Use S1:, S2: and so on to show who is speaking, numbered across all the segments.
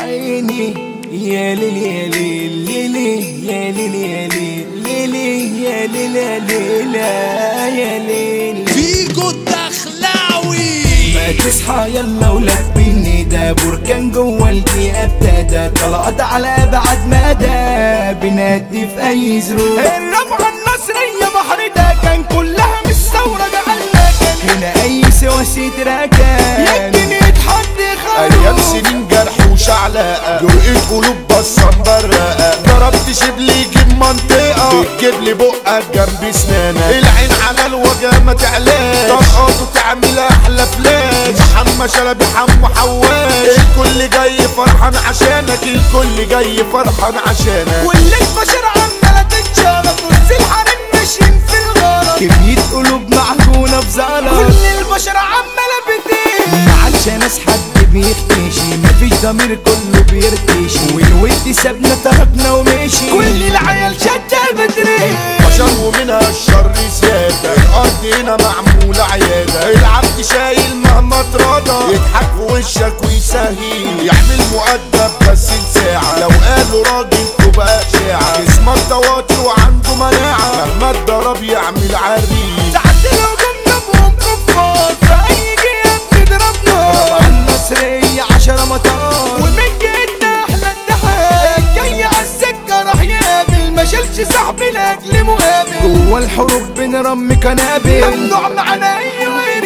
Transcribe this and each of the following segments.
S1: عيني يا ليل يا ليل يا ليل يا ليل يا ليل يا ليل يا ليل
S2: فيجو الدخلاوي.
S1: ما تصحى يلا ولبيني ده بركان جوه الكئاب ابتدى طلعت على ابعد مدى بنادي في اي ظروف. الرفعه النصريه بحر ده كان كلها مش ثوره جعلنا كان هنا اي سواسي تراكان يمكن يتحدي
S3: ايام سنين جرح وشعلقه جرأة قلوب بصة مبرقه ضربت شبلي يجيب منطقه بتجيب لي بقك جنب سنانك العين على الوجه ما تعلاش طرقاته تعمل احلى فلاش محمد شلبي حمو حواش الكل جاي فرحان عشانك الكل جاي فرحان عشانك
S1: كل البشر عماله تتشرط نص الحريم ماشيين في الغلط كمية قلوب معجونة بزلط كل البشر عماله بتقل ما عادش ناس حد بيختشي مفيش ضمير كله بيرتشي والود سابنا تركنا ومشي كل العيال شدة بتريح
S3: بشر ومنها الشر زيادة الأرض هنا معمولة عيادة العبد شايل مهما اتراضى يضحك في وشك ويسهيل يعمل مؤدب بس لساعة لو قالوا راجل تبقى إشاعة جسمك تواتر وعنده مناعة مهما اتضرب يعمل عريس
S1: ساعات لو كنا بهم كفار في أي جهة بتضربنا طبعا النصرية 10 مطار ومن جهتنا احنا الضحك جاي عالسكة راح يقابل ما شالش صاحبي لاجل مقابل جوه الحروب بنرمي قنابل ممنوع معانا أي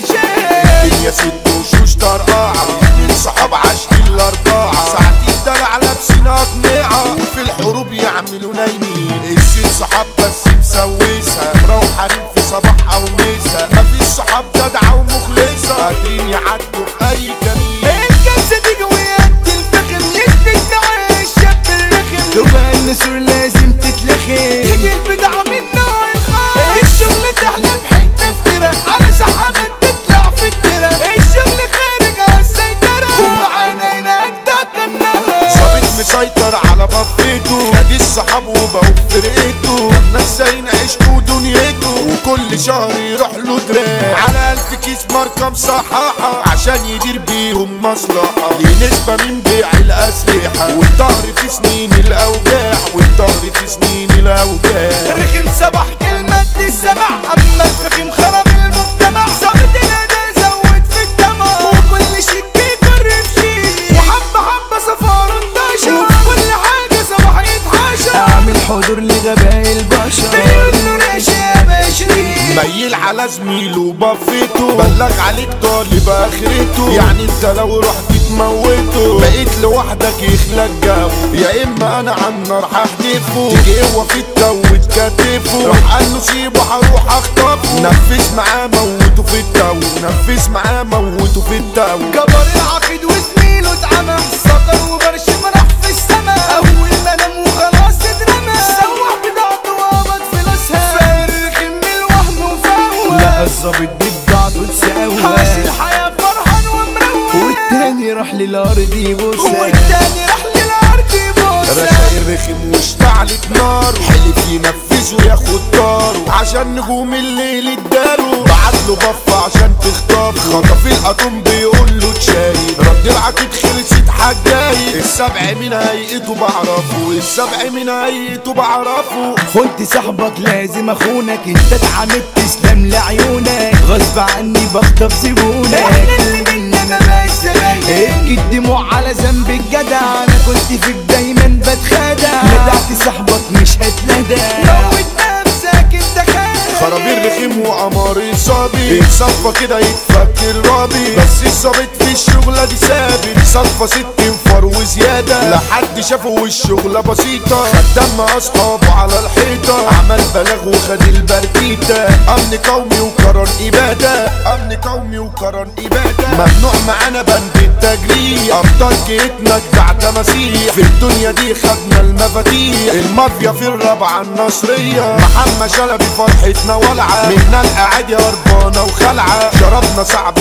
S1: إرشاد
S3: الدنيا 6 وشوش طرقاعة اتنين صحاب عاشقين الأربعة ساعتين دلع لابسين أقنعة وفي الحروب يعملوا نايمين الست صحاب بس مسوسها مروحانين في صباح أو مسا مفيش صحاب جدعة ومخلصة قادرين يعدوا في أي كمين
S1: الجلسة دي جويات الفخر يثبت معايا الشاب الرخم تبقى النسور لازم تتلخم تيجي البدعة من نوع الخاص الشغل تحلى بحتة افترا على سحابة تطلع في الترا الشغل خارج على السيطرة ومعانا هنا أجداد النهار
S3: ظابط مسيطر على بطيته نادي الصحاب وبقوا في فرقته الناس زين عشقوا دنيته وكل شهر يروح له دراع على 1000 كيس ماركة مصححة عشان يدير بيهم مصلحة ليه نسبة من بيع الأسلحة والظهر في سنين الأوجاع والظهر في سنين الأوجاع
S1: رخم صباح كلمة السمع أما الفخم خرب المجتمع ظابط الأداء زود في الدمع وكل شيء بيجرب شيء وحبة حبة صفار انتشر وكل حاجة صباح يتحاشى أعمل حضور لغباء البشر بيقولوا راشا بشري
S3: ميل على زميله بفيته بلغ عليك طالب اخرته يعني انت لو رحت تموته بقيت لوحدك يخلق جو يا اما انا عن النار هحدفه تيجي هو في التو تكتفه راح قال له سيبه هروح اخطفه نفذ معاه موته في التو نفذ معاه موته في التو
S1: كبر العقيد وزميله اتعمى سكر وبرشم راح في السما اول ما نام وخلاص اترمى سوح بضاعته وقبض فلوسها فارغ من الوهم وفوق لا الظابط دي بضاعته تساوى عاش الحياة فرحان ومروق والتاني راح للارض يبوسها والتاني راح للارض يبوسها
S3: رشاير رخم واشتعلت نار حلف ينفذ وياخد داره عشان نجوم الليل اداله بعتله بف عشان تخطف خطف الاتوم بيقول له تشاهد رد العقيد خلصت حجايد السبع من هيئته بعرفه السبع من هيئته بعرفه
S1: خد صاحبك لازم اخونك انت اتعمدت تسلم لعيونك غصب عني بخطف زبونك احنا اللي بينا ما بقاش زمايل ابكي الدموع على ذنب الجدع انا كنت فيك دايما بتخدع ندعت صاحبك مش هتندى موت نفسك انت
S3: خرابير رخيم وقمر صابي صفى كده يتفكر رابي بس الظابط في الشغلة دي ثابت صفى 6 انفار وزيادة لحد شافه والشغلة بسيطة خدام اصحابه على الحيطة عمل بلاغ وخد البرتيتة امن قومي وقرار ابادة امن قومي وقرار ابادة ممنوع معانا بند التجريح ابطال جيتنا جدع تماسيح في الدنيا دي خدنا المفاتيح المافيا في الرابعة النصرية محمد شلبي فرحتنا ولعة منا القعاد هربانة وخلعة شربنا صعب نطفي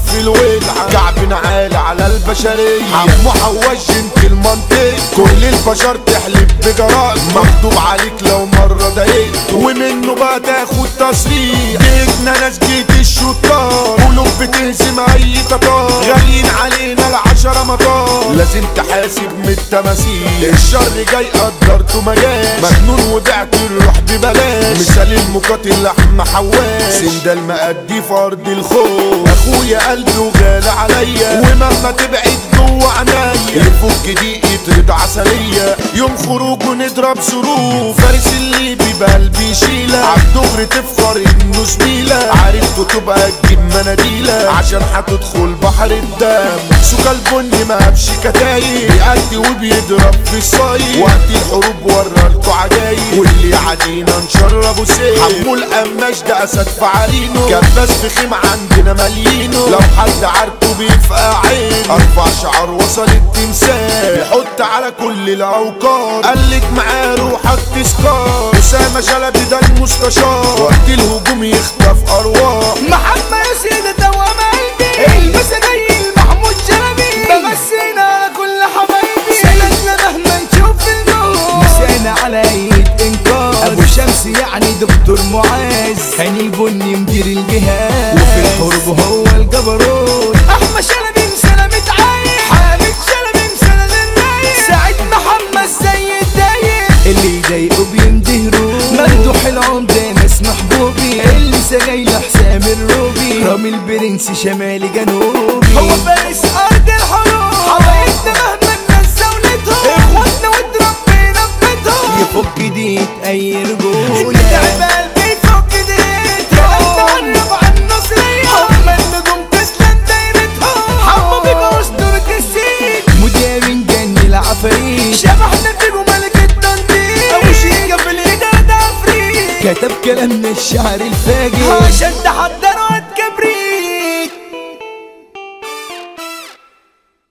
S3: في الولعة كعبنا عالي على البشرية عمو حواش انت المنطق كل البشر تحلف بجرائم مكتوب عليك لو مرة ضايقت ومنه بقى تاخد تصريح جيتنا ناس جيت الشطار قلوب بتهزم اي تطار غاليين علينا العشرة مطار لازم تحاسب من التماثيل الشر جاي قدرته مجاش مجنون وبعت الروح ببلاش مثال المقاتل لحم حواش سندال مأدي في ارض الخوف اخويا قلبي وغالي عليا ومهما تبعد جوه عنايا يفك دي يطرد عسلية يوم خروجه نضرب صاروخ فارس الليبي بقلبي يشيلة عالدغري تفخر انه زميلة عرفته تبقى تجيب مناديلة عشان هتدخل بحر الدم سوكا البني ما هبش كتايب بيأدي وبيضرب في الصايب وقت الحروب ورالكوا عجايب واللي يعادينا نشربه سيف حمو القماش ده اسد في عرينه كباس في خيم عندنا مالينه لو حد عارفه بيفقع عينه ارفع شعر وصل التمثال يحط على كل الاوقات قالك معاه روحك تسكار اسامة شلبي ده المستشار وقت الهجوم يخطف ارواح
S1: محمد ياسين دوام قلبي المسنيل محمود شلبي بمسينا على كل حبايبي سندنا مهما نشوف النور مسينا على ايد انكار ابو شمس يعني دكتور معاذ هاني البني مدير الجهاز وفي الحروب هو الجبروت احمد شلبي مسلمة عايش حامد شلبي مسند الرايق سعيد محمد زي الدايق اللي يضايقه بيندهروا ممدوح العمدة ناس محبوبي اللي سجايله حسام الروبي رامي البرنس شمالي جنوبي هو فارس ارض الحروب حبايبنا مهما الناس زولتهم اخواتنا واتربينا ببيتهم يفك ديت اي رجولة اللي تعب قلبي يفك ديت نتعرف عن النصرية هم النجوم تسلم دايرتهم حمو بيبقى اسطورة السين مدير جني العفاريت شبحنا فيكم ملك التنطيط ابو شيكا في الادارة ده عفريت كتب كلامنا الشعر الفاجر عشان ده حد